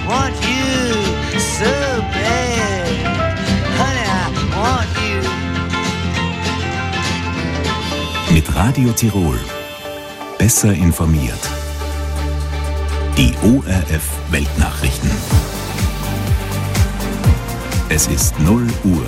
want you so bad. Honey, I want you. Mit Radio Tirol. Besser informiert. Die ORF Weltnachrichten. Es ist 0 Uhr.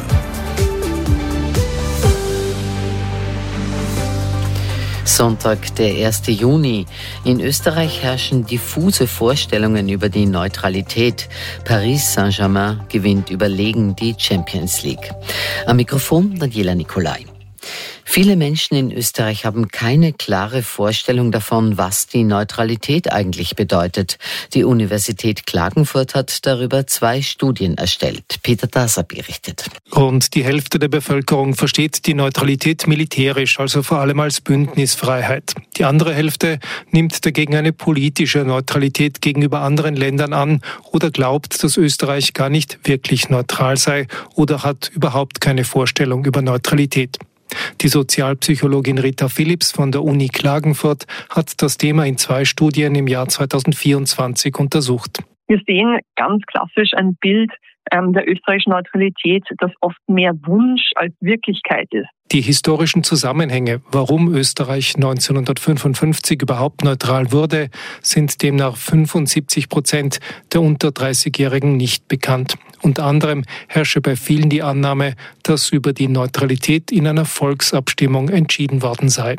Sonntag, der 1. Juni. In Österreich herrschen diffuse Vorstellungen über die Neutralität. Paris Saint-Germain gewinnt überlegen die Champions League. Am Mikrofon Daniela Nicolai. Viele Menschen in Österreich haben keine klare Vorstellung davon, was die Neutralität eigentlich bedeutet. Die Universität Klagenfurt hat darüber 2 Studien erstellt. Peter Daser berichtet. Rund die Hälfte der Bevölkerung versteht die Neutralität militärisch, also vor allem als Bündnisfreiheit. Die andere Hälfte nimmt dagegen eine politische Neutralität gegenüber anderen Ländern an oder glaubt, dass Österreich gar nicht wirklich neutral sei oder hat überhaupt keine Vorstellung über Neutralität. Die Sozialpsychologin Rita Philipps von der Uni Klagenfurt hat das Thema in 2 Studien im Jahr 2024 untersucht. Wir sehen ganz klassisch ein Bild der österreichischen Neutralität, das oft mehr Wunsch als Wirklichkeit ist. Die historischen Zusammenhänge, warum Österreich 1955 überhaupt neutral wurde, sind demnach 75% der unter 30-Jährigen nicht bekannt. Unter anderem herrsche bei vielen die Annahme, dass über die Neutralität in einer Volksabstimmung entschieden worden sei.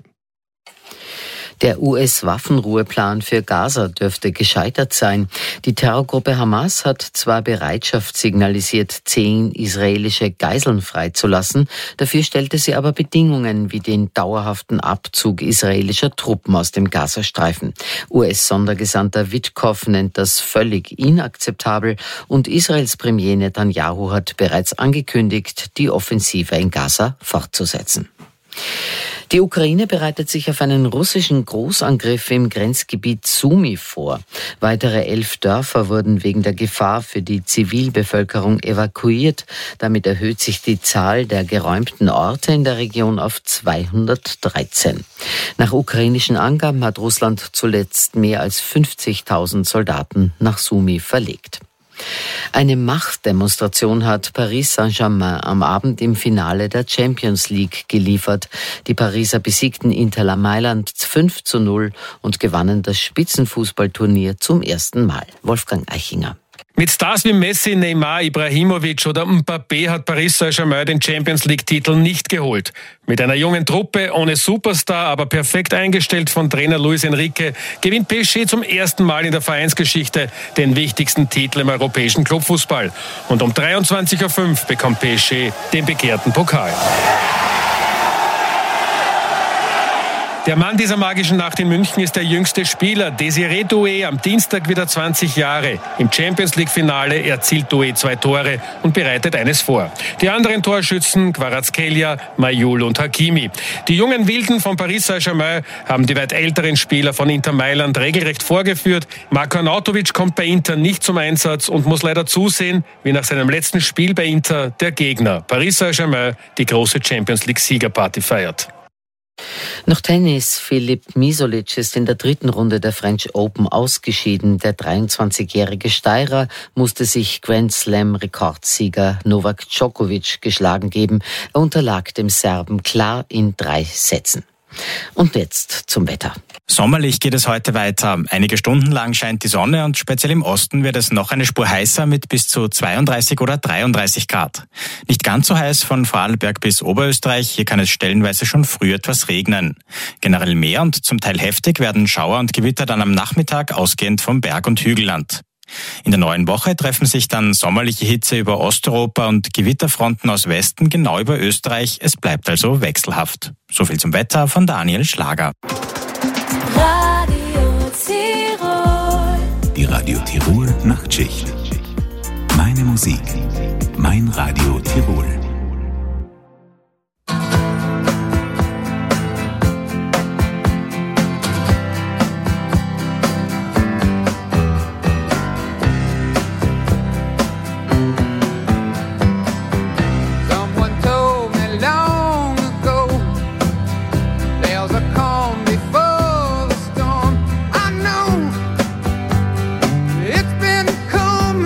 Der US-Waffenruheplan für Gaza dürfte gescheitert sein. Die Terrorgruppe Hamas hat zwar Bereitschaft signalisiert, 10 israelische Geiseln freizulassen, dafür stellte sie aber Bedingungen wie den dauerhaften Abzug israelischer Truppen aus dem Gazastreifen. US-Sondergesandter Witkow nennt das völlig inakzeptabel und Israels Premier Netanyahu hat bereits angekündigt, die Offensive in Gaza fortzusetzen. Die Ukraine bereitet sich auf einen russischen Großangriff im Grenzgebiet Sumy vor. Weitere 11 Dörfer wurden wegen der Gefahr für die Zivilbevölkerung evakuiert. Damit erhöht sich die Zahl der geräumten Orte in der Region auf 213. Nach ukrainischen Angaben hat Russland zuletzt mehr als 50.000 Soldaten nach Sumy verlegt. Eine Machtdemonstration hat Paris Saint-Germain am Abend im Finale der Champions League geliefert. Die Pariser besiegten Inter Mailand 5:0 und gewannen das Spitzenfußballturnier zum ersten Mal. Wolfgang Eichinger. Mit Stars wie Messi, Neymar, Ibrahimovic oder Mbappé hat Paris Saint-Germain den Champions-League-Titel nicht geholt. Mit einer jungen Truppe, ohne Superstar, aber perfekt eingestellt von Trainer Luis Enrique, gewinnt PSG zum ersten Mal in der Vereinsgeschichte den wichtigsten Titel im europäischen Clubfußball. Und um 23:05 Uhr bekommt PSG den begehrten Pokal. Der Mann dieser magischen Nacht in München ist der jüngste Spieler. Desiré Doué, am Dienstag wieder 20 Jahre. Im Champions-League-Finale erzielt Doué 2 Tore und bereitet eines vor. Die anderen Torschützen, Kvaratskhelia, Mayul und Hakimi. Die jungen Wilden von Paris Saint-Germain haben die weit älteren Spieler von Inter Mailand regelrecht vorgeführt. Marko Arnautovic kommt bei Inter nicht zum Einsatz und muss leider zusehen, wie nach seinem letzten Spiel bei Inter der Gegner Paris Saint-Germain die große Champions-League-Siegerparty feiert. Noch Tennis. Filip Misolic ist in der 3. Runde der French Open ausgeschieden. Der 23-jährige Steirer musste sich Grand Slam-Rekordsieger Novak Djokovic geschlagen geben. Er unterlag dem Serben klar in 3 Sätzen. Und jetzt zum Wetter. Sommerlich geht es heute weiter. Einige Stunden lang scheint die Sonne und speziell im Osten wird es noch eine Spur heißer mit bis zu 32 oder 33 Grad. Nicht ganz so heiß von Vorarlberg bis Oberösterreich. Hier kann es stellenweise schon früh etwas regnen. Generell mehr und zum Teil heftig werden Schauer und Gewitter dann am Nachmittag ausgehend vom Berg- und Hügelland. In der neuen Woche treffen sich dann sommerliche Hitze über Osteuropa und Gewitterfronten aus Westen genau über Österreich. Es bleibt also wechselhaft. So viel zum Wetter von Daniel Schlager. Radio Tirol. Die Radio Tirol Nachtschicht. Meine Musik. Mein Radio Tirol. It's been coming.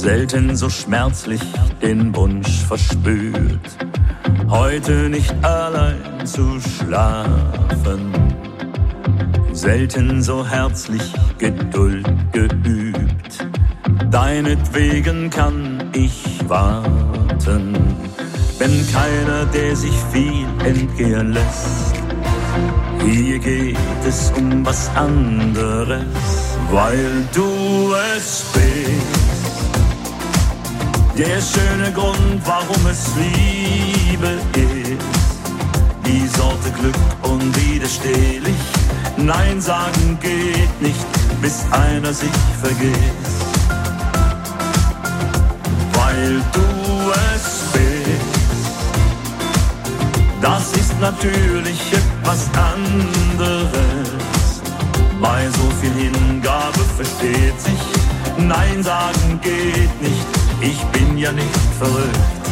selten so schmerzlich den Wunsch verspürt, heute nicht allein zu schlafen, selten so herzlich Geduld geübt, deinetwegen kann ich warten, bin keiner, der sich viel entgehen lässt, hier geht es um was anderes, weil du es bist. Der schöne Grund, warum es Liebe ist, die Sorte Glück unwiderstehlich. Nein sagen geht nicht, bis einer sich vergisst. Weil du es bist, das ist natürlich etwas anderes. Bei so viel Hingabe versteht sich, Nein sagen geht nicht. Ich bin ja nicht verrückt.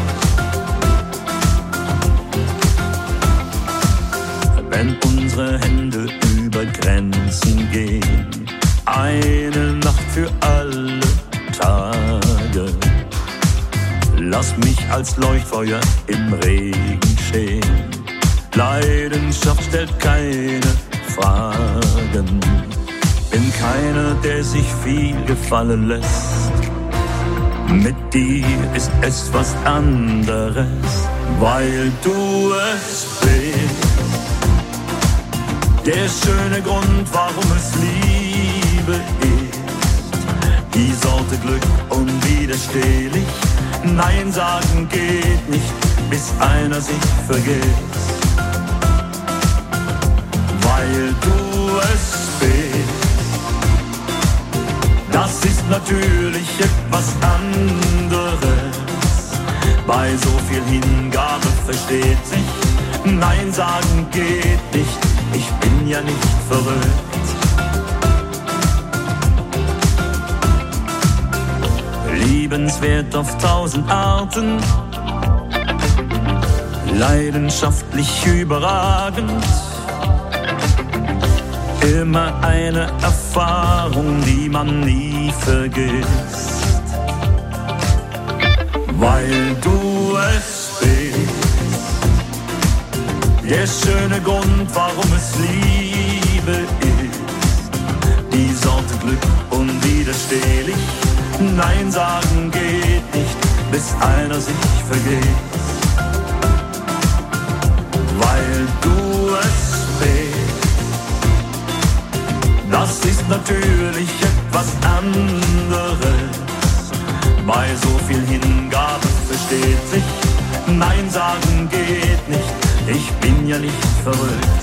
Wenn unsere Hände über Grenzen gehen, eine Nacht für alle Tage, lass mich als Leuchtfeuer im Regen stehen. Leidenschaft stellt keine Fragen, bin keiner, der sich viel gefallen lässt. Mit dir ist es was anderes, weil du es bist. Der schöne Grund, warum es Liebe ist, die Sorte Glück unwiderstehlich. Nein sagen geht nicht, bis einer sich vergisst. Weil du es bist, das ist natürlich etwas anderes. Bei so viel Hingabe versteht sich, Nein sagen geht nicht, ich bin ja nicht verrückt. Liebenswert auf 1000 Arten, leidenschaftlich überragend, immer eine Erfahrung, die man nie vergisst. Weil du es bist, der schöne Grund, warum es Liebe ist, die Sorte Glück unwiderstehlich. Nein sagen geht nicht, bis einer sich vergisst. Weil du es bist, das ist natürlich etwas anderes. Bei so viel Hingabe versteht sich, Nein sagen geht nicht, ich bin ja nicht verrückt.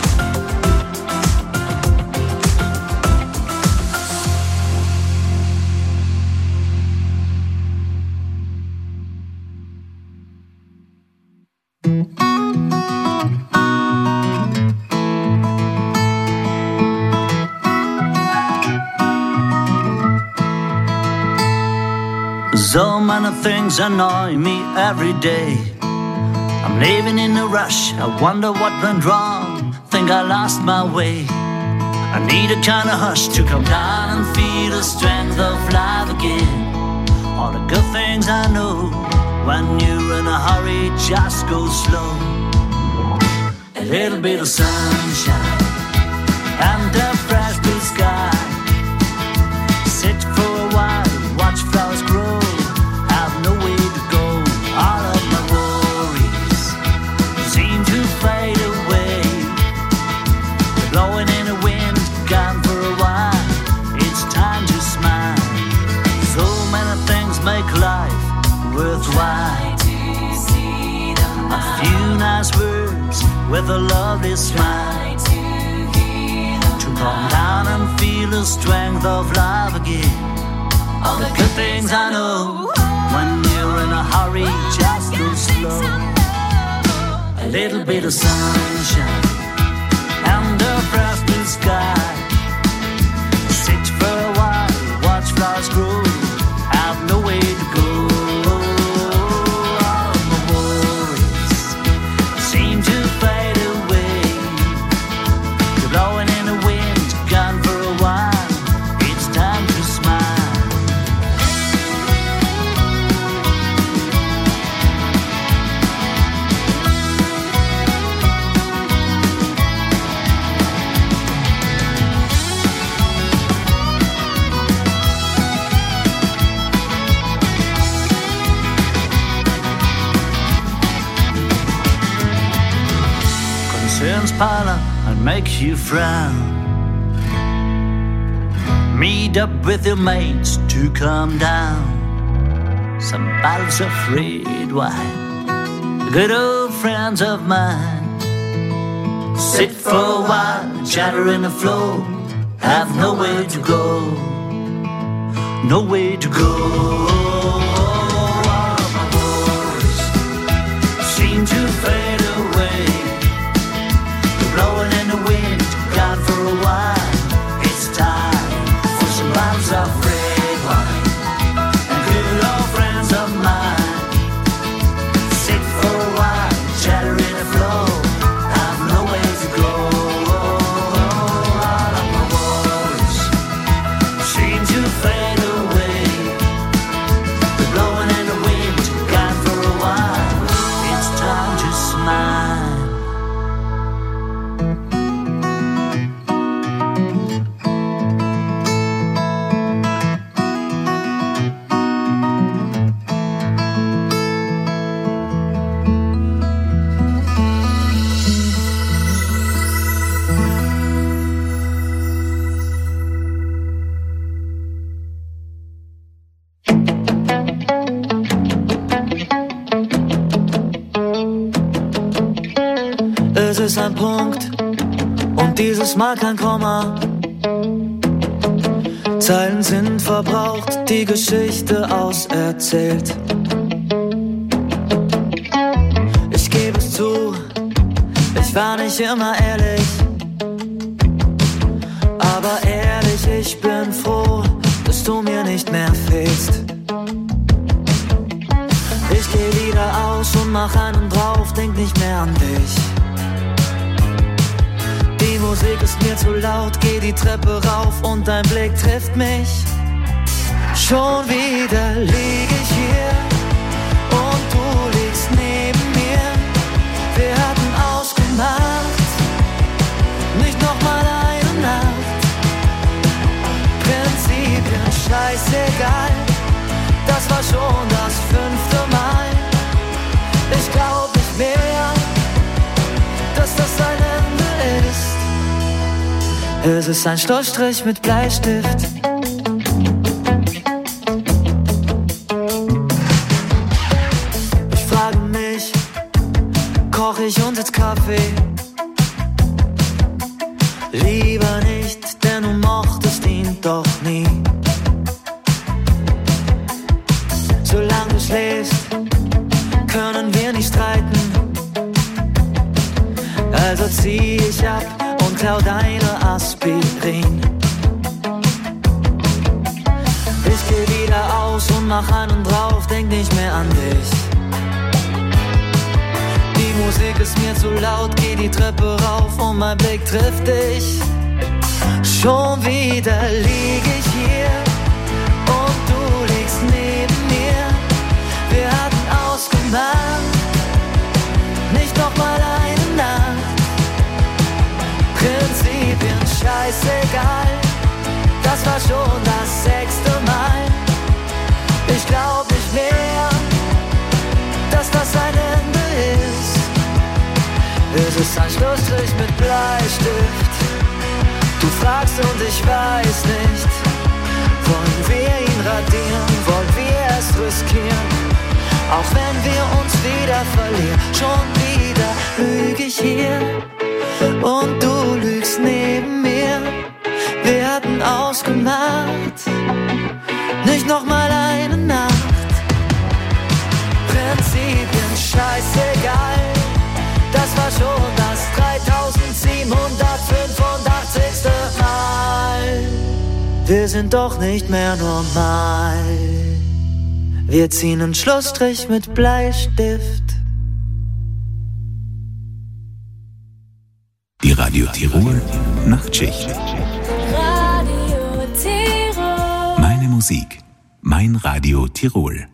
So many things annoy me every day. I'm living in a rush, I wonder what went wrong. Think I lost my way. I need a kind of hush to come down and feel the strength of life again. All the good things I know, when you're in a hurry, just go slow. A little bit of sunshine and a fresh blue sky. Sit for a while, watch flowers grow. Have nowhere to go. All of my worries seem to fade away. They're blowing in the wind, gone for a while. It's time to smile. So many things make life worthwhile. A few nice words with a lovely smile. To calm down and feel the strength of life again. All the good things I know, when you're in a hurry, just go slow. A little bit of sunshine and a fresh blue sky. Sit for a while, watch flowers grow. Have nowhere to go. All of my worries seem to fade away. You're blowing in the wind, gone for a while. It's time to smile. parlor and make you frown. Meet up with your mates to calm down. Some bottles of red wine, good old friends of mine. Sit for a while, chatter in the flow, have nowhere to go, nowhere to go. All of my worries seem to fade away. They're blowing in the wind, gone for a while. It's time for some bottles of red wine and good old friends of mine. Sit for a while, chatter in the flow, have nowhere to go. All of my worries seem to fade away. They're blowing in the wind, gone for a while. It's time to smile. Es ist ein Punkt und dieses Mal kein Komma. Zeilen sind verbraucht, die Geschichte auserzählt. Ich gebe es zu, ich war nicht immer ehrlich. Aber ehrlich, ich bin froh, dass du mir nicht mehr fehlst. Ich geh wieder aus und mach einen drauf, denk nicht mehr an dich. Die Musik ist mir zu laut, geh die Treppe rauf und dein Blick trifft mich. Schon wieder lieg ich hier und du liegst neben mir. Wir hatten ausgemacht, nicht nochmal eine Nacht. Prinzipien, scheißegal, das war schon das 5. Mal. Ich glaub nicht mehr, dass das ein Ende ist. Es ist ein Schlussstrich mit Bleistift. Ich frage mich, koch ich uns jetzt Kaffee? Lieber nicht, denn du mochtest ihn doch nie. Solange du schläfst, können wir nicht streiten. Also zieh ich ab und klau deine Aspirin. Ich geh wieder aus und mach einen drauf, denk nicht mehr an dich. Die Musik ist mir zu laut, geh die Treppe rauf und mein Blick trifft dich. Schon wieder lieg ich hier und du liegst neben mir. Wir hatten ausgemacht, nicht nochmal eine Nacht. Prinzipien, scheißegal, das war schon das 6. Mal. Ich glaub nicht mehr, dass das ein Ende ist. Es ist ein Schlussstrich mit Bleistift. Du fragst und ich weiß nicht. Wollen wir ihn radieren, wollen wir es riskieren? Auch wenn wir uns wieder verlieren, schon wieder lüg ich hier und du lügst neben mir. Wir hatten ausgemacht, nicht nochmal eine Nacht. Prinzipien, scheißegal, das war schon das 3785. Mal. Wir sind doch nicht mehr normal. Wir ziehen einen Schlussstrich mit Bleistift. Die Radio Tirol Nachtschicht. Radio Tirol. Meine Musik, mein Radio Tirol.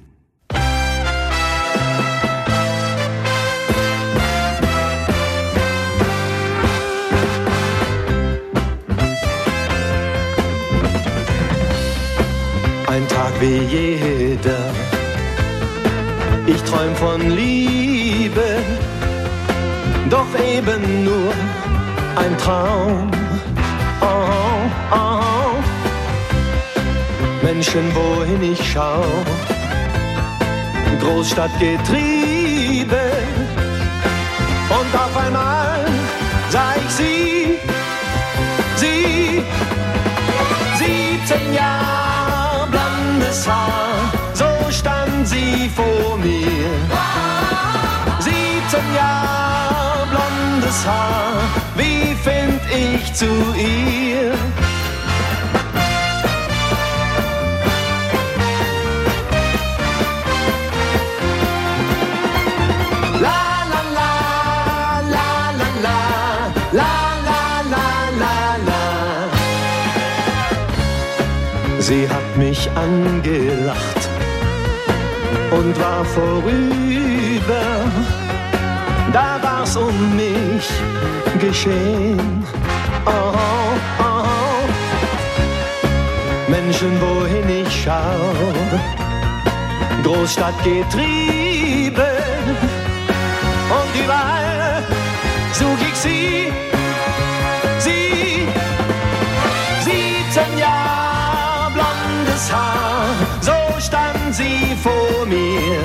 Ein Tag wie jeder, ich träum von Liebe, doch eben nur ein Traum. Oh, oh. Menschen, wohin ich schau, Großstadt getrieben. Und auf einmal sah ich sie, 17 Jahre blondes Haar, so stand sie vor mir. 17 Jahre blondes Haar, wie find ich zu ihr? Sie hat mich angelacht und war vorüber. Da war's um mich geschehen. Oh, oh, oh. Menschen, wohin ich schau, Großstadt getrieben. Und überall such ich sie. 17 Jahre blondes Haar, so stand sie vor mir.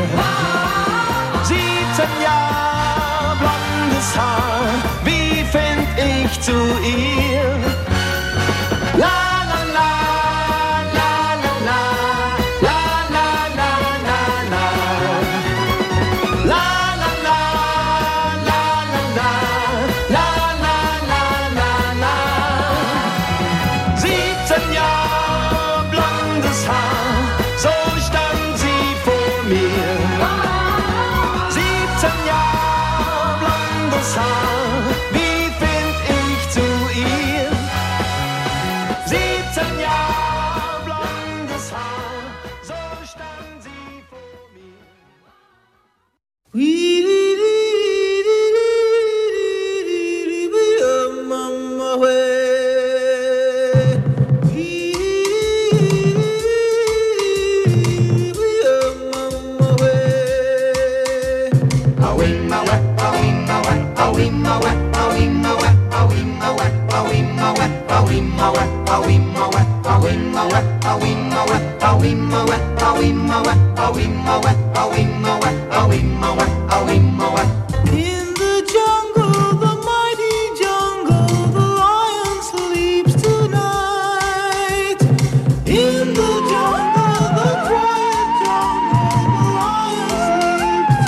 17 Jahre blondes Haar, wie find ich zu ihr? La la la, la la la, la la la la la, la la la, la la la, la la la la. 17 Jahre blondes Haar, so stand sie vor mir. 17 Jahre blondes Haar, wie find ich zu ihr? 17 Jahre blondes Haar, so stand sie vor mir. In the jungle, the mighty jungle, the lion sleeps tonight. In the jungle, the quiet jungle, the lion sleeps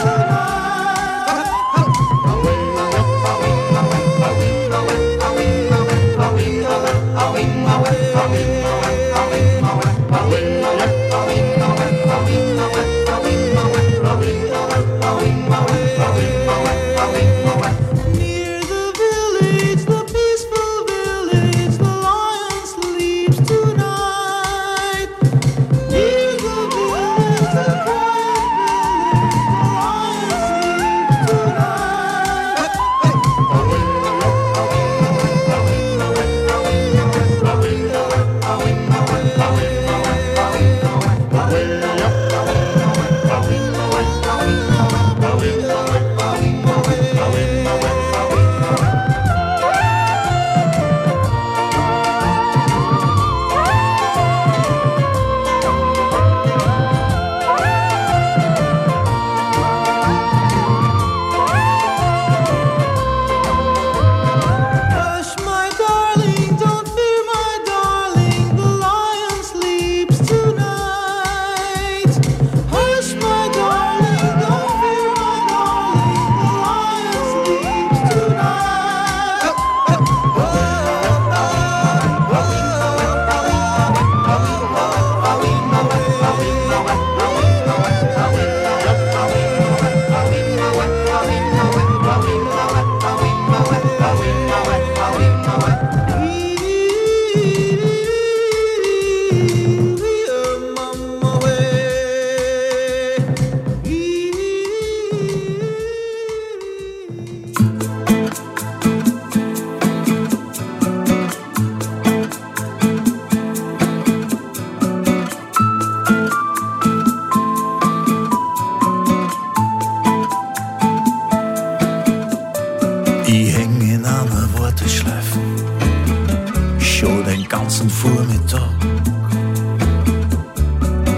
tonight.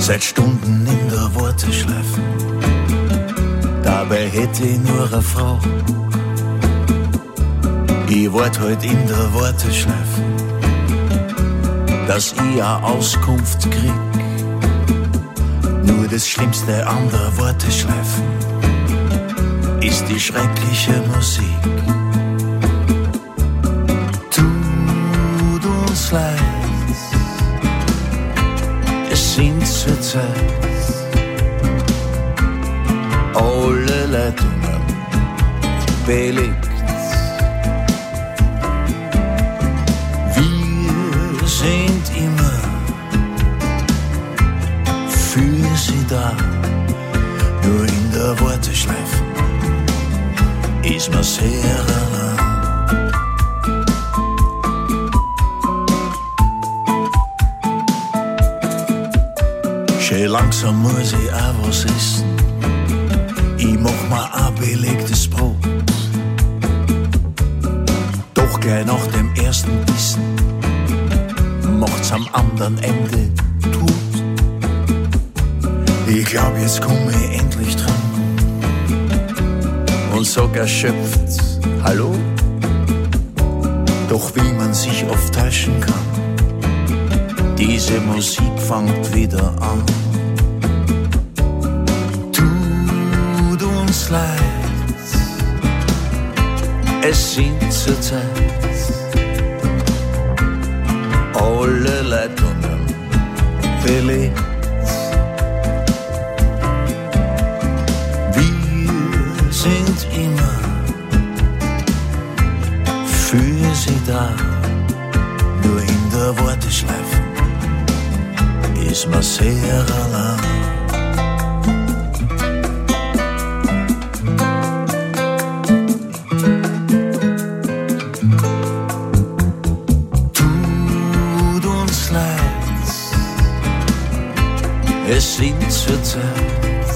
seit Stunden in der Warteschleife. Dabei hätte ich nur eine Frage. Ich wart halt in der Warteschleife, dass ich eine Auskunft krieg. Nur das Schlimmste an der Warteschleife ist die schreckliche Musik. Tut uns leid, es sind zurzeit alle Leitungen belegt. Wir sind immer für sie da, nur in der Warteschleife ist man sehr allein. Schön langsam muss ich auch was essen. Ich mach mir ein belegtes Brot. Doch gleich nach dem ersten Bissen macht's am anderen Ende tot. Ich glaub, jetzt komm ich endlich dran und sag erschöpft Hallo. Doch wie man sich oft täuschen kann, diese Musik fängt wieder an. Tut uns leid, es sind zurzeit alle Leitungen belegt. Wir sind immer für sie da, nur in der Warteschleife ist man sehr allein. Tut uns leid, es sind zurzeit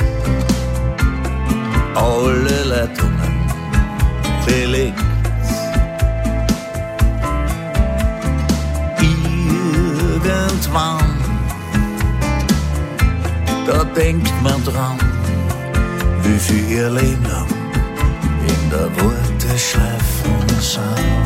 alle Leitungen belegt. Irgendwann, da denkt man dran, wie viel ihr Leben lang in der Warteschleife sind.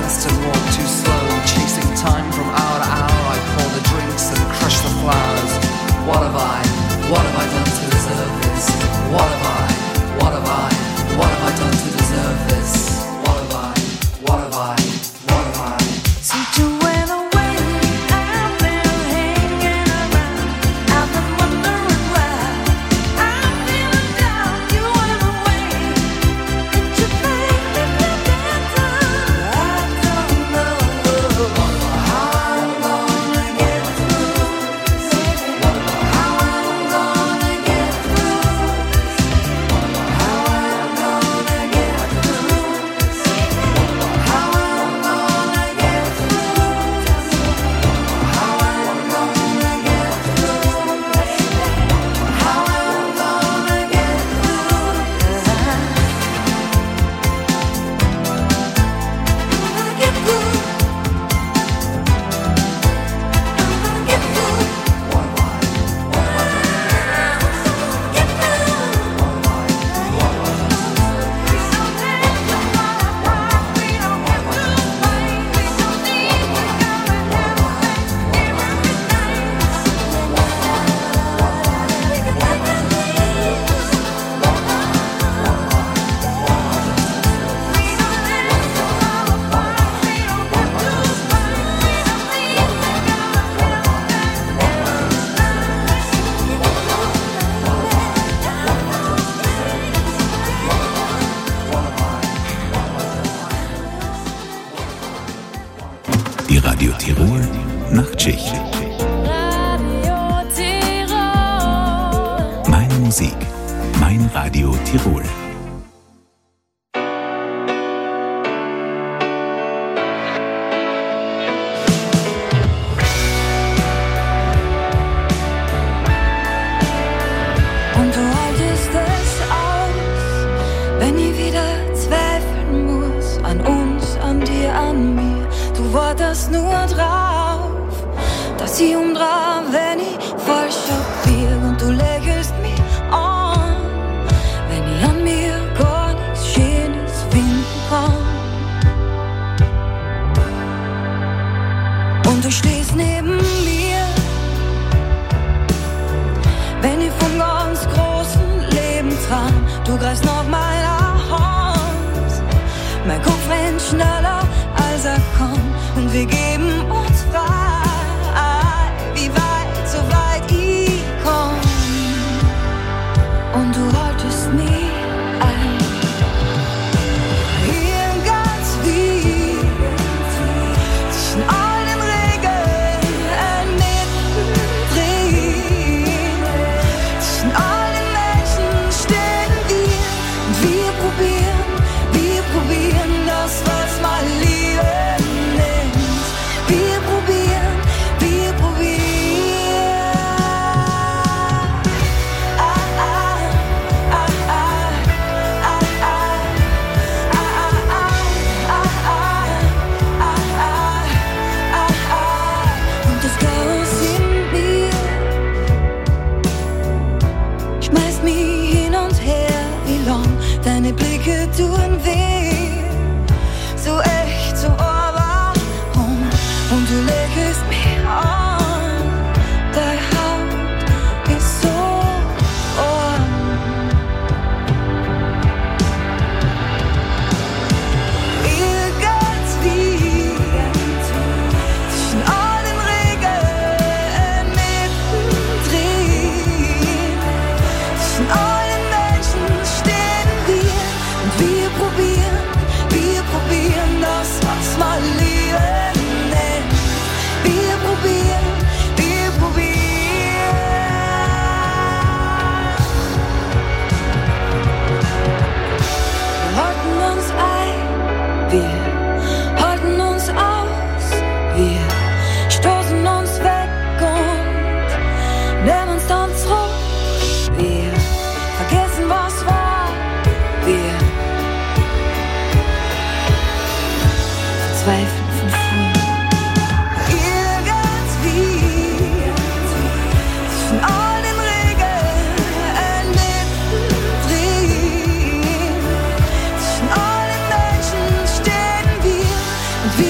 danced and walked too slow, chasing time from hour to hour. I pour the drinks and crush the flowers. What have I done to deserve this? What have I done to deserve this? What have I? Since you went away, I've been hanging around. I've been wondering why. I'm feeling down. You went away. Did you make me feel better? I don't know how I'm gonna get through this. How I'm gonna get through this. How I'm gonna get through this. How I'm gonna get through this. How I'm gonna get through this. How I'm gonna get Die Radio Tirol Nachtschicht. Radio Tirol. Meine Musik, mein Radio Tirol. Und du haltest es aus, wenn ich wieder zweifeln muss an uns, an dir, an mir. Du wartest nur drauf, dass ich umdrah, wenn ich falsch abbieg. Und du lächelst mich an, wenn ich an mir gar nichts Schönes finden kann. Und du stehst neben mir, wenn ich vom ganz großen Leben träum. Du greifst nach meiner Hand, mein Kopf rennt schneller als er kann. Und wir geben uns frei, wie weit, so weit ich komm. Und du haltest nie ein. Hier ganz wie zwischen all den Regeln mittendrin. Zwischen all den Menschen stehen wir. Und wir probieren das, was mal Liebe nennt. Wir probieren. Und das Chaos in mir schmeißt mich hin und her, wie lang deine Blicke tun weh. So echt, so warum? Und du lächelst mich an, deine Haut ist so warm. Irgendwie zwischen all den Regeln mittendrin. Zwischen all den Menschen stehen wir. Und wir probieren das, was man Liebe nennt. Wir probieren. Wir halten uns ein, wir halten uns aus, wir stoßen uns weg und nehmen uns dann zurück. Wir vergessen, was war, wir verzweifeln von früher. Irgendwie zwischen all den Regeln mittendrin. Zwischen all den Menschen stehen wir. Und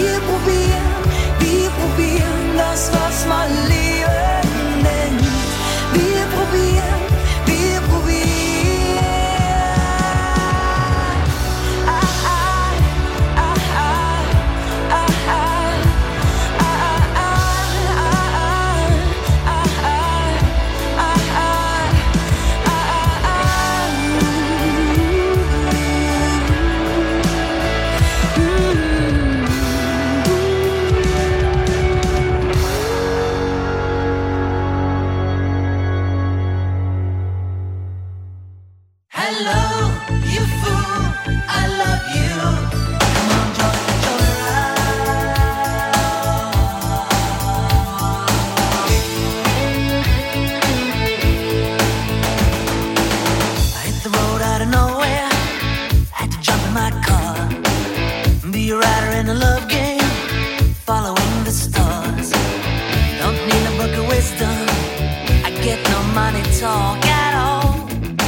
be a writer in a love game, following the stars. Don't need a book of wisdom, I get no money talk at all.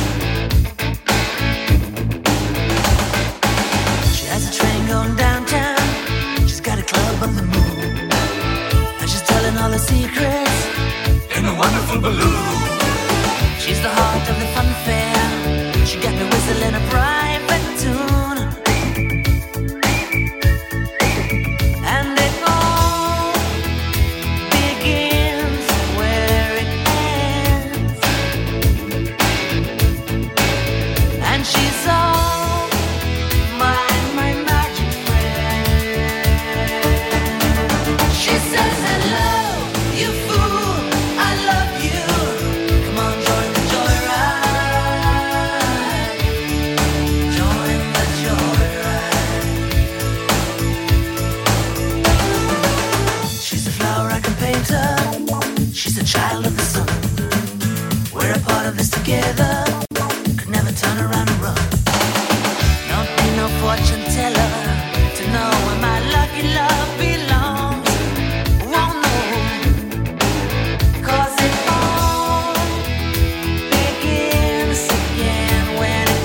She has a train going downtown, she's got a club on the moon, and she's telling all her secrets in a wonderful balloon. She's the heart of the fun fair, she got me whistling a private tune. Together, could never turn around and run. Don't need no fortune teller to know where my lucky love belongs. Won't know, 'cause it all begins again when it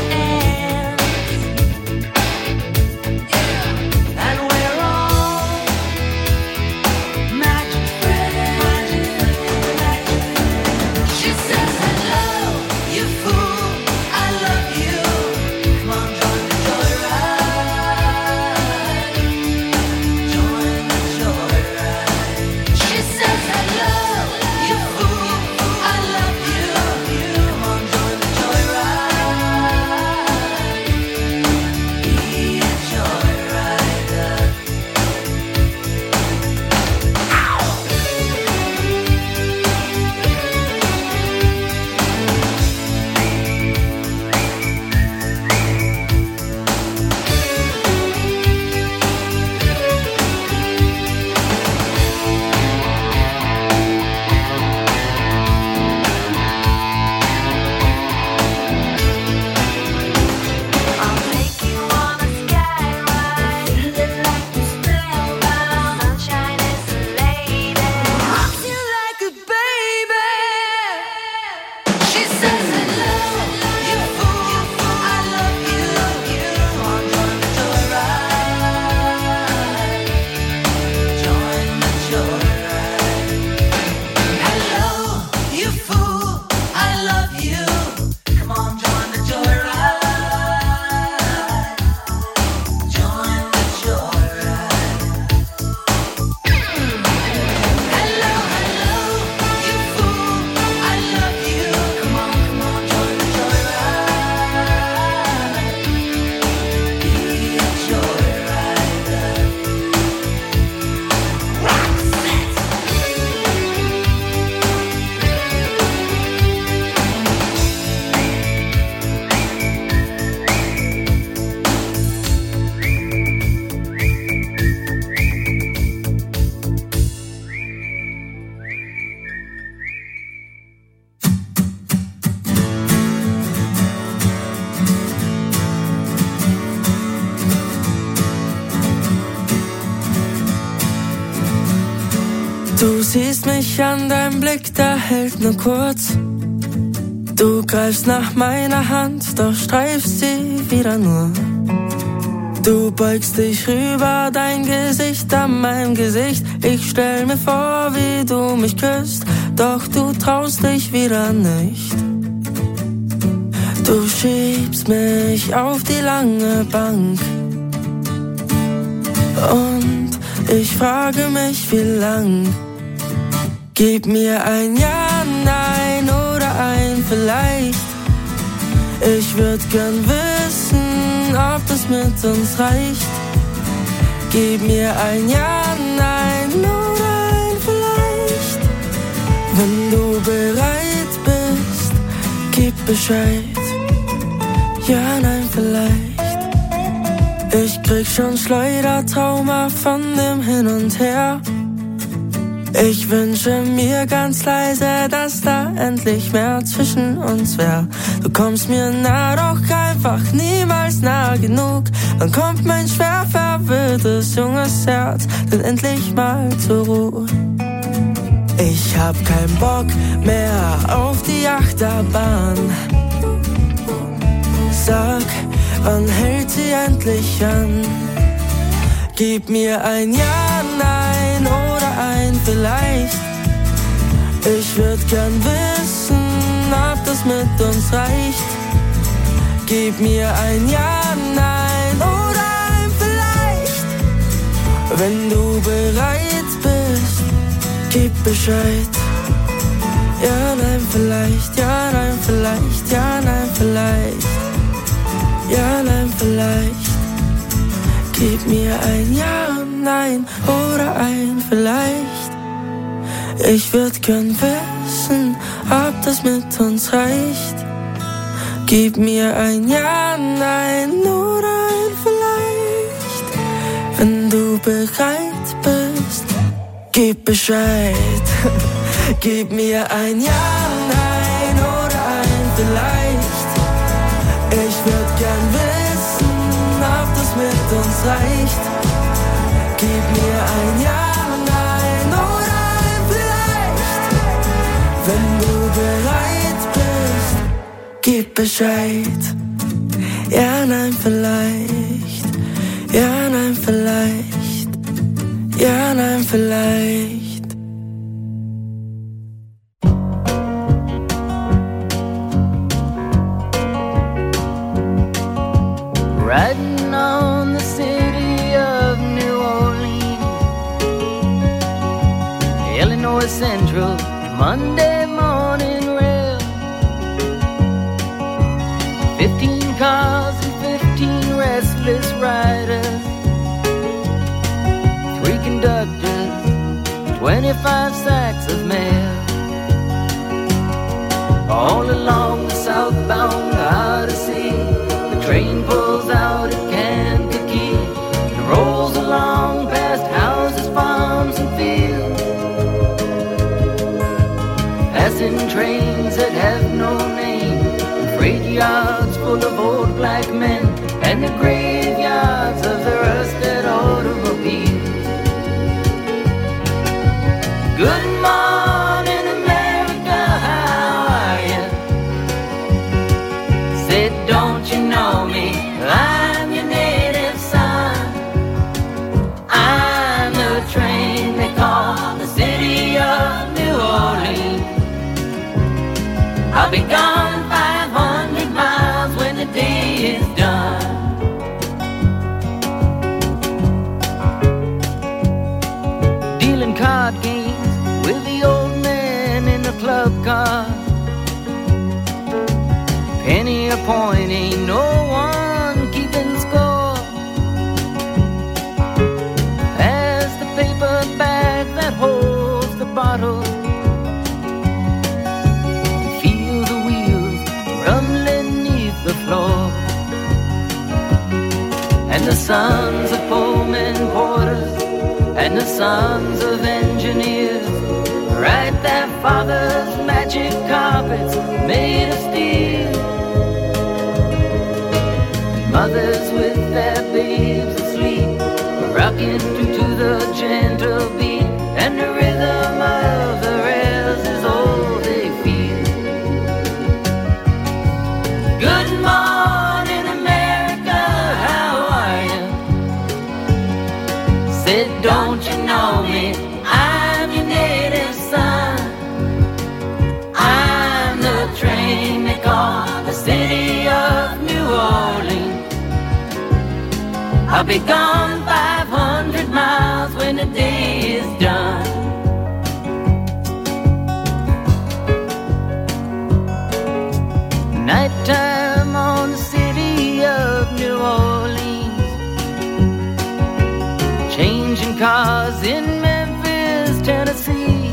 ends. Yeah. And we're all magic friends. She says hello. You fool, I love you. Come on, join the joyride. Join the joyride. She says hello. You fool, I love you. Come on, join the joyride. Be a joyrider. Du siehst mich an, dein Blick, der hält nur kurz. Du greifst nach meiner Hand, doch streifst sie wieder nur. Du beugst dich rüber, dein Gesicht an meinem Gesicht. Ich stell mir vor, wie du mich küsst, doch du traust dich wieder nicht. Du schiebst mich auf die lange Bank und ich frage mich, wie lang. Gib mir ein Ja, Nein oder ein Vielleicht. Ich würd gern wissen, ob das mit uns reicht. Gib mir ein Ja, Nein oder ein Vielleicht. Wenn du bereit bist, gib Bescheid. Ja, nein, vielleicht. Ich krieg schon Schleudertrauma von dem Hin und Her. Ich wünsche mir ganz leise, dass da endlich mehr zwischen uns wär. Du kommst mir nah, doch einfach niemals nah genug. Dann kommt mein schwer verwirrtes junges Herz dann endlich mal zur Ruhe. Ich hab keinen Bock mehr auf die Achterbahn. Sag, wann hält sie endlich an? Gib mir ein Ja, Nein oder ein Vielleicht. Ich würd gern wissen, ob das mit uns reicht. Gib mir ein Ja, Nein oder ein Vielleicht. Wenn du bereit bist, gib Bescheid. Ja, nein, vielleicht, ja, nein, vielleicht, ja, nein, vielleicht. Ja, nein, vielleicht. Gib mir ein Ja, Nein oder ein Vielleicht. Ich würd gern wissen, ob das mit uns reicht. Gib mir ein Ja, Nein oder ein Vielleicht. Wenn du bereit bist, gib Bescheid. Gib mir ein Ja, Nein oder ein Vielleicht. Ich würd gern wissen, ob das mit uns reicht. Gib mir ein Ja, Nein oder ein Vielleicht. Wenn du bereit bist, gib Bescheid. Ja, nein, vielleicht. Ja, nein, vielleicht. Ja, nein, vielleicht. Riding on the city of New Orleans, Illinois Central, Monday morning rail. 15 cars and 15 restless riders, 3 conductors, 25 sacks of mail. All along the southbound Odyssey, the train pulls out at Kankakee and rolls along past houses, farms, and fields, passing trains that have no name, and freight yards full of old black men, and the graveyards of the rusted automobiles. Good morning, America, how are you? Said, don't you know me? I'm your native son. I'm the train they call the city of New Orleans. I'll be gone 500 miles when the day is done. Dealing card games with the old man in the club car. Penny a point, ain't no one keeping score. Pass the paper bag that holds the bottle. Feel the wheels rumbling neath the floor. And the sons of Pullman porters and the sons of engineers ride their father's magic carpets made of steel. Mothers with their babes asleep, rocking to the gentle beat, and the rhythm of the rails is all they feel. Good morning, America, how are you? Said, don't you know me? I'm your native son. I'm the train they call the city of New Orleans. I'll be gone 500 miles when the day is done. Nighttime on the city of New Orleans, changing cars in Memphis, Tennessee.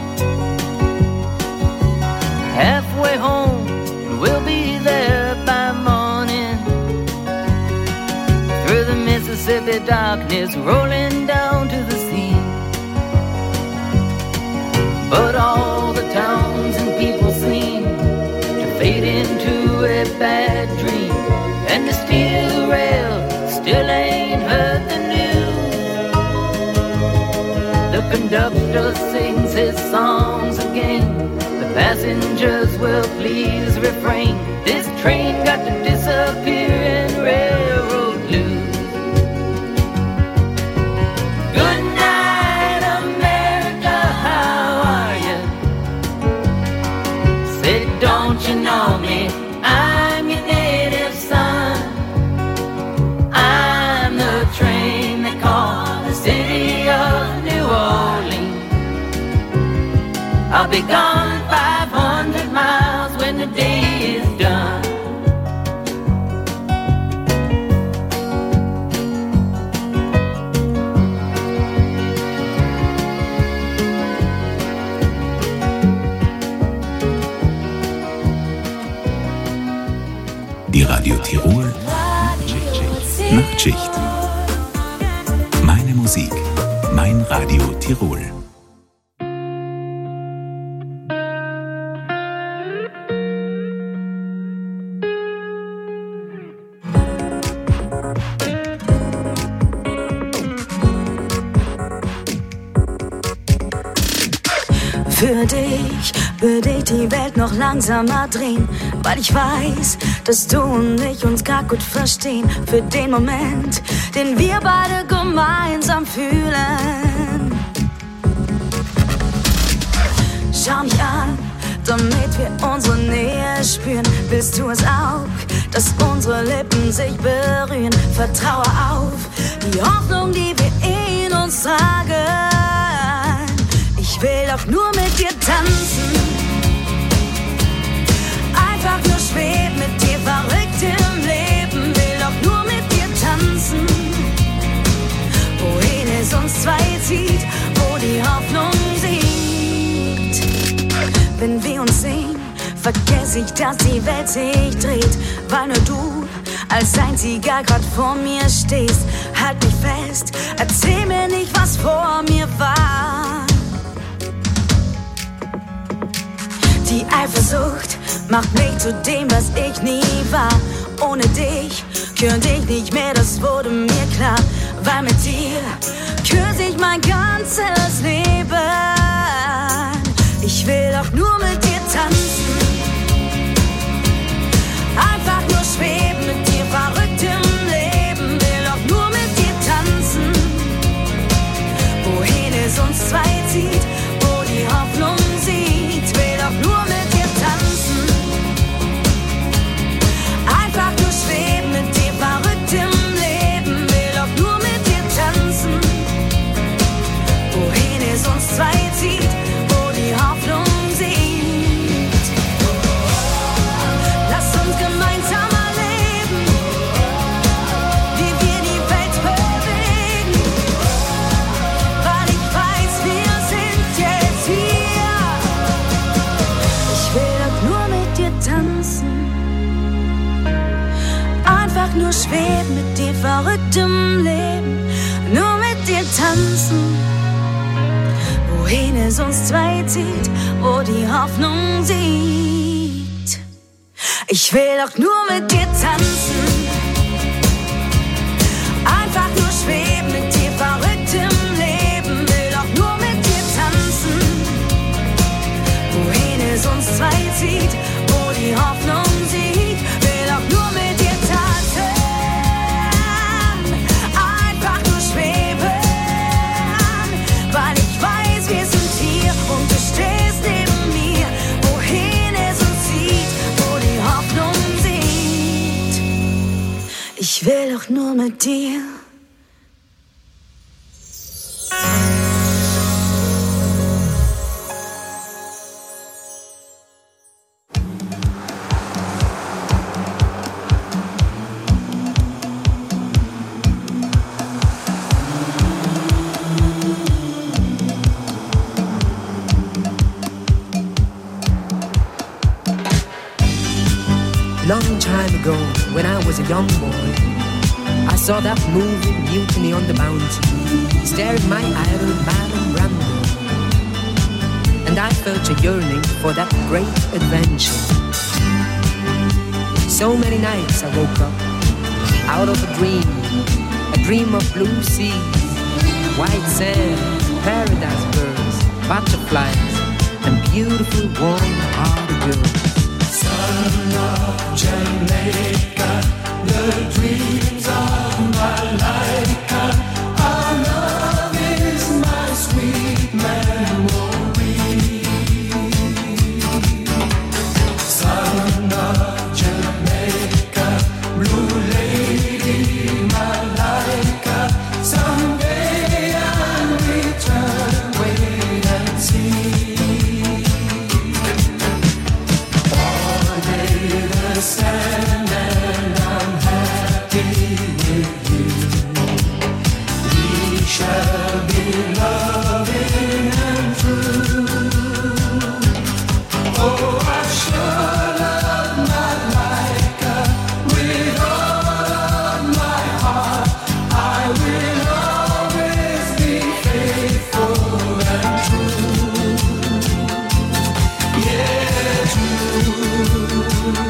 Halfway home, we'll be there by morning. Through the Mississippi darkness, rolling down to the sea. conductor sings his songs again. The passengers will please refrain. This train got to disappear in railroad blues. Good night, America, how are you? Said, don't you know me? I'm your native son. I'm the train they call the city of New Orleans. I'll be gone 500 miles when the day is done. Die Radio Tirol Nachtschicht. Meine Musik, mein Radio Tirol. Für dich würde ich die Welt noch langsamer drehen, weil ich weiß, dass du und ich uns grad gut verstehen. Für den Moment, den wir beide gemeinsam fühlen. Schau mich an, damit wir unsere Nähe spüren. Willst du es auch, dass unsere Lippen sich berühren? Vertraue auf die Hoffnung, die wir in uns tragen. Ich will doch nur mit dir tanzen, einfach nur schweben mit dir, verrückt im Leben. Will doch nur mit dir tanzen, wohin es uns zwei zieht, wo die Hoffnung sieht. Wenn wir uns sehen, vergesse ich, dass die Welt sich dreht, weil nur du als einziger grad vor mir stehst. Halt mich fest, erzähl mir nicht, was vor mir war. Die Eifersucht macht mich zu dem, was ich nie war. Ohne dich könnte ich nicht mehr, das wurde mir klar. Weil mit dir küsse ich mein ganzes Leben. Ich will doch nur mit dir tanzen, einfach nur schweben mit dir, verrückt im Leben. Will doch nur mit dir tanzen, wohin es uns zwei zieht, wo die Hoffnung sieht. Will doch nur mit dir tanzen, einfach nur schweben mit dir, verrückt im Leben. Will doch nur mit dir tanzen, wohin es uns zwei zieht, wo die Hoffnung sieht. Lass uns gemeinsam erleben, wie wir die Welt bewegen, weil ich weiß, wir sind jetzt hier. Ich will doch nur mit dir tanzen, einfach nur schweben mit dir, verrückt im Leben. Nur mit dir tanzen, wohin es uns zwei zieht, wo die Hoffnung sieht. Ich will doch nur mit dir tanzen, einfach nur schweben mit dir, verrückt im Leben. Will doch nur mit dir tanzen, wohin es uns zwei zieht, wo die Hoffnung sieht. Will doch nur mit dir tanzen, einfach nur schweben, weil ich weiß, wir sind hier und du stehst neben mir, wohin es uns zieht, wo die Hoffnung sieht. Ich will doch nur mit dir. Long time ago, when I was a young boy, I saw that movie, Mutiny on the Bounty, starring my idol, Marlon Brando. And I felt a yearning for that great adventure. So many nights I woke up, out of a dream of blue seas, white sand, paradise birds, butterflies, and beautiful warm-hearted girls. Son of Jamaica, the dreams of Malika. Our love is my sweet memory. Son of Jamaica, blue lady Malika. Someday I'll return, wait and see. All day the sand and I'm happy with you. We shall be loving and true. Oh, I sure love Malika with all of my heart. I will always be faithful and true. Yeah, true.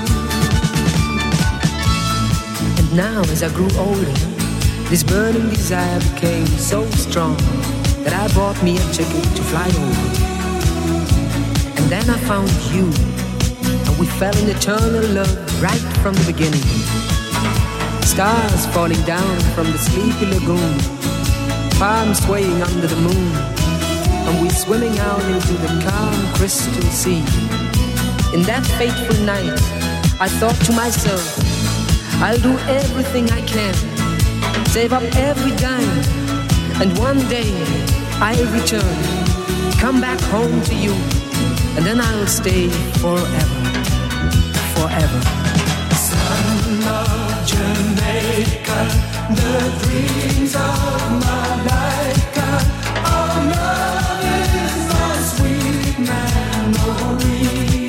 And now as I grew older, this burning desire became so strong that I bought me a ticket to fly over. And then I found you, and we fell in eternal love right from the beginning. Stars falling down from the sleepy lagoon, palms swaying under the moon, and we swimming out into the calm crystal sea. In that fateful night, I thought to myself, I'll do everything I can, save up every dime, and one day I'll return, come back home to you, and then I'll stay forever, forever. Son of Jamaica, the dreams of Malika. Our love is my sweet memory.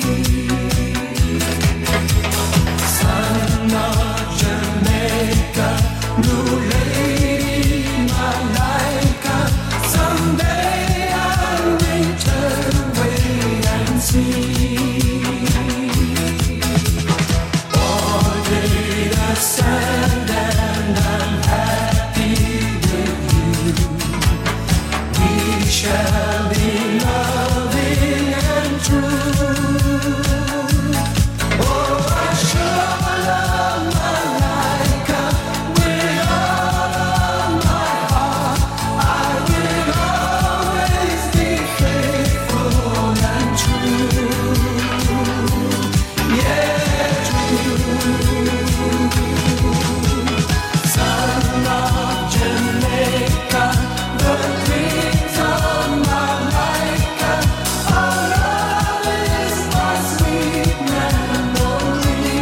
Son of Jamaica, blue lady Malika. Someday I'll return, wait and see. All day the sand and I'm happy with you. We shall be loving and true. Oh, I sure love Malika with all of my heart. I will always be faithful and true. Yeah, true. Son of Jamaica, the dreams of Malika. Our love is my sweet memory.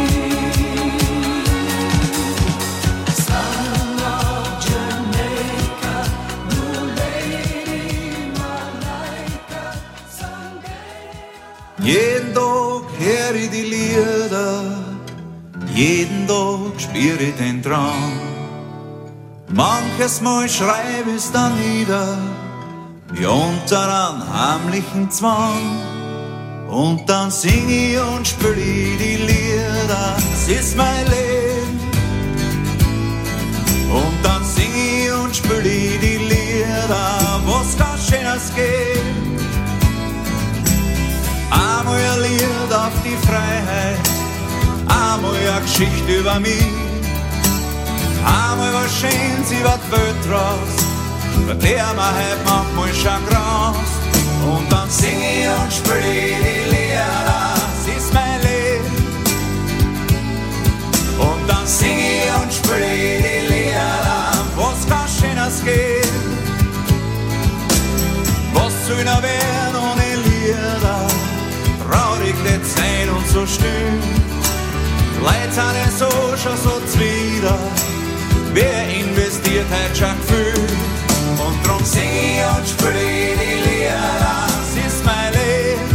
Son of Jamaica, blue lady Malika. Jeden Tag hör ich die Lieder, jeden Tag spür ich den Traum. Manches Mal schreib ich's dann nieder, wie unter einem heimlichen Zwang. Und dann sing ich und spür ich die Lieder, es ist mein Leben. Und dann sing ich und spür ich die Lieder, was kann Schönes geben. Einmal ein Lied auf die Freiheit, einmal eine Geschichte über mich, einmal was Schönes über die Welt raus, bei der man halt manchmal schon graust. Und dann sing ich und spiel die Lieder, es ist mein Leben. Und dann sing ich und spiel die Lieder, was kann Schönes geben. Was soll noch werden ohne Lieder? Traurig nicht sein und so still. Leute sind ja so schon so zwider. Wer investiert hat schon Gefühl? Und drum sing ich und spiel die Lieder, es ist mein Leben.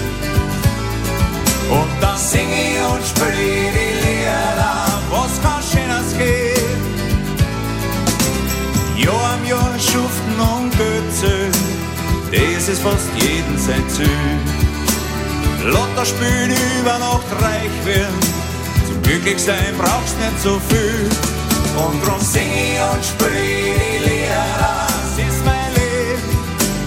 Und dann sing ich und spiel die Lieder, was kann Schönes geben? Jahr am Jahr schuften und Götze, das ist fast jeden sein Ziel. Lotto spielen über Nacht reich werden, zum Glücklichsein brauchst nicht so viel. Und drum sing ich und spiel die Lieder, es ist mein Leben.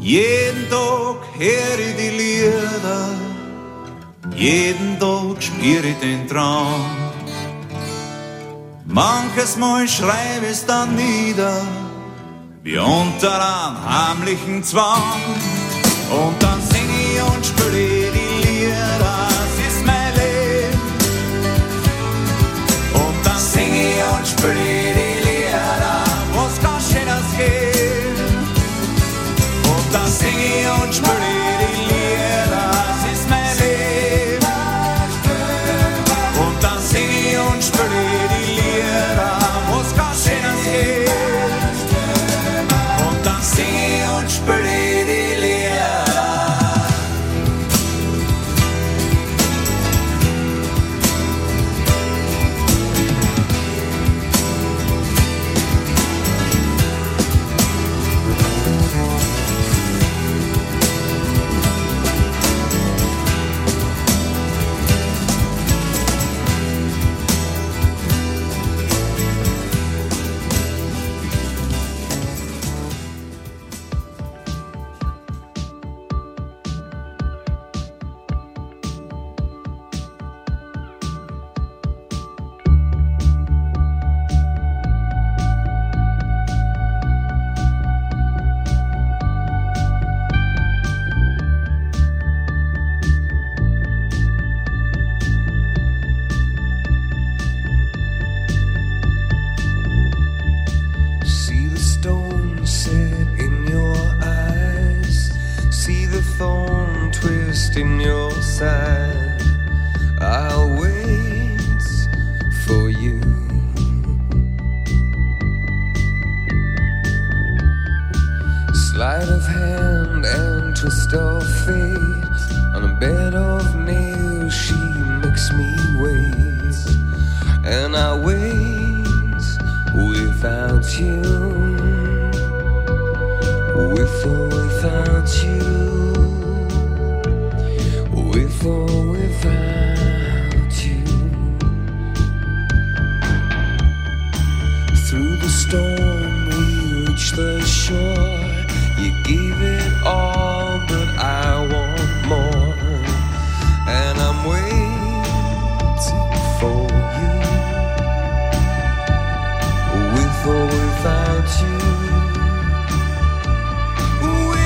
Jeden Tag hör ich die Lieder, jeden Tag spür ich den Traum. Manches Mal schreib ich's dann nieder, wie unter einem heimlichen Zwang. Und dann sing ich und spür ich die Lieder, das ist mein Leben. Und dann sing ich und spür ich die Lieder, was ganz Schönes geht. Und dann sing ich und spür ich die Lieder, das ist mein Leben. Und dann sing ich und spür ich die Lieder, was ganz Schönes geht. Und dann sing ich und spür ich die Lieder. See the stone set in your eyes, see the thorn twist in your side. I'll wait for you. Sleight of hand and twist of fate, on a bed of nails she makes me wait, and I wait without you, with or without you, with or without you. Through the storm we reach the shore. You gave it all, but I want more, and I'm waiting for you, with or without you.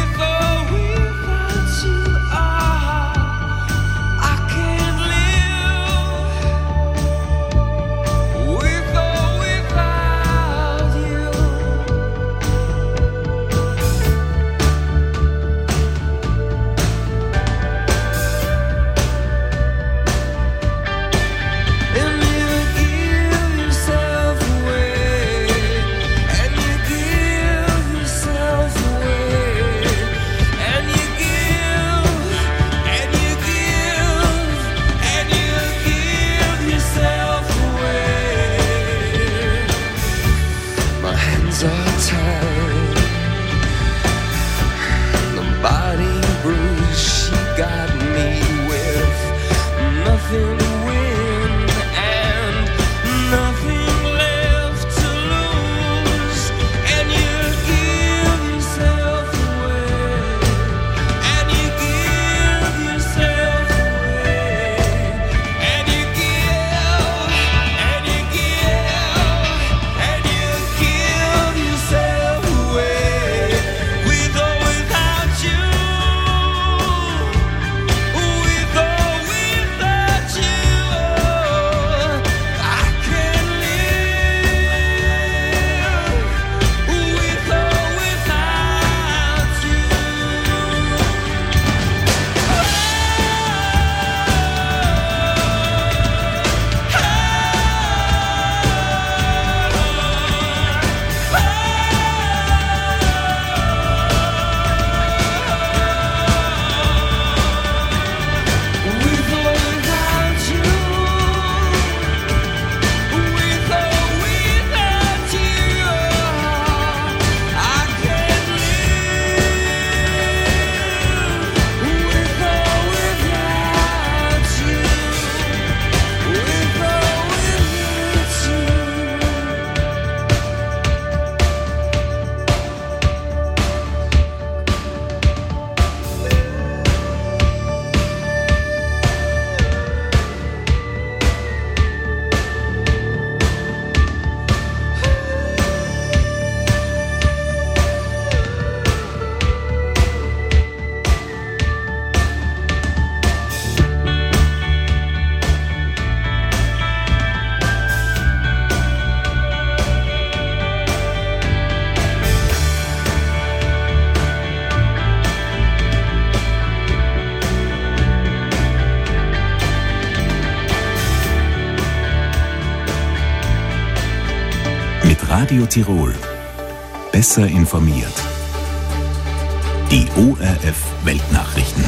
Radio Tirol. Besser informiert. Die ORF Weltnachrichten.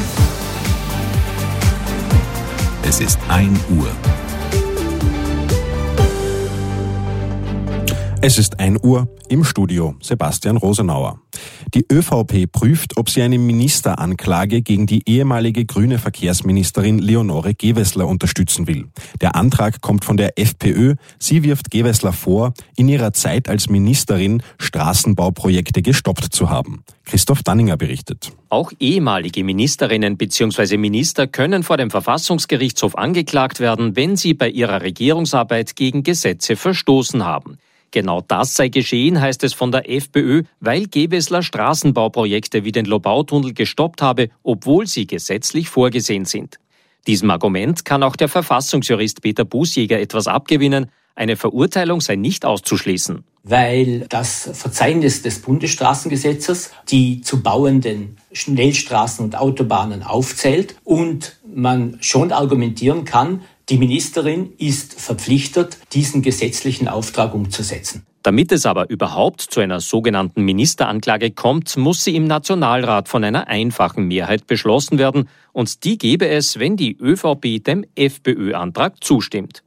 Es ist 1 Uhr. Es ist 1 Uhr, im Studio Sebastian Rosenauer. Die ÖVP prüft, ob sie eine Ministeranklage gegen die ehemalige grüne Verkehrsministerin Leonore Gewessler unterstützen will. Der Antrag kommt von der FPÖ. Sie wirft Gewessler vor, in ihrer Zeit als Ministerin Straßenbauprojekte gestoppt zu haben. Christoph Danninger berichtet. Auch ehemalige Ministerinnen bzw. Minister können vor dem Verfassungsgerichtshof angeklagt werden, wenn sie bei ihrer Regierungsarbeit gegen Gesetze verstoßen haben. Genau das sei geschehen, heißt es von der FPÖ, weil Gewessler Straßenbauprojekte wie den Lobautunnel gestoppt habe, obwohl sie gesetzlich vorgesehen sind. Diesem Argument kann auch der Verfassungsjurist Peter Bußjäger etwas abgewinnen. Eine Verurteilung sei nicht auszuschließen. Weil das Verzeichnis des Bundesstraßengesetzes die zu bauenden Schnellstraßen und Autobahnen aufzählt und man schon argumentieren kann, die Ministerin ist verpflichtet, diesen gesetzlichen Auftrag umzusetzen. Damit es aber überhaupt zu einer sogenannten Ministeranklage kommt, muss sie im Nationalrat von einer einfachen Mehrheit beschlossen werden. Und die gäbe es, wenn die ÖVP dem FPÖ-Antrag zustimmt.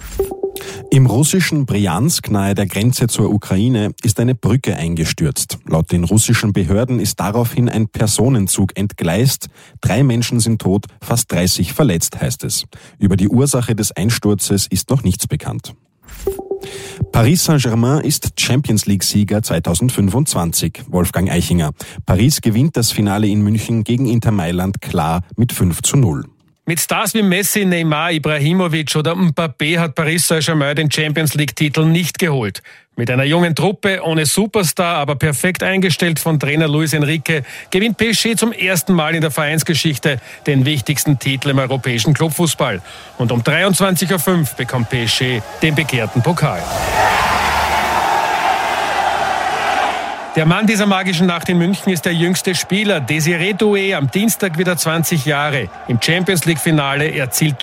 Im russischen Brjansk nahe der Grenze zur Ukraine ist eine Brücke eingestürzt. Laut den russischen Behörden ist daraufhin ein Personenzug entgleist. 3 Menschen sind tot, fast 30 verletzt, heißt es. Über die Ursache des Einsturzes ist noch nichts bekannt. Paris Saint-Germain ist Champions-League-Sieger 2025, Wolfgang Eichinger. Paris gewinnt das Finale in München gegen Inter Mailand klar mit 5:0. Mit Stars wie Messi, Neymar, Ibrahimovic oder Mbappé hat Paris Saint-Germain den Champions-League-Titel nicht geholt. Mit einer jungen Truppe, ohne Superstar, aber perfekt eingestellt von Trainer Luis Enrique, gewinnt PSG zum ersten Mal in der Vereinsgeschichte den wichtigsten Titel im europäischen Clubfußball. Und um 23:05 Uhr bekommt PSG den begehrten Pokal. Der Mann dieser magischen Nacht in München ist der jüngste Spieler. Desiré Doué, am Dienstag wieder 20 Jahre. Im Champions-League-Finale erzielt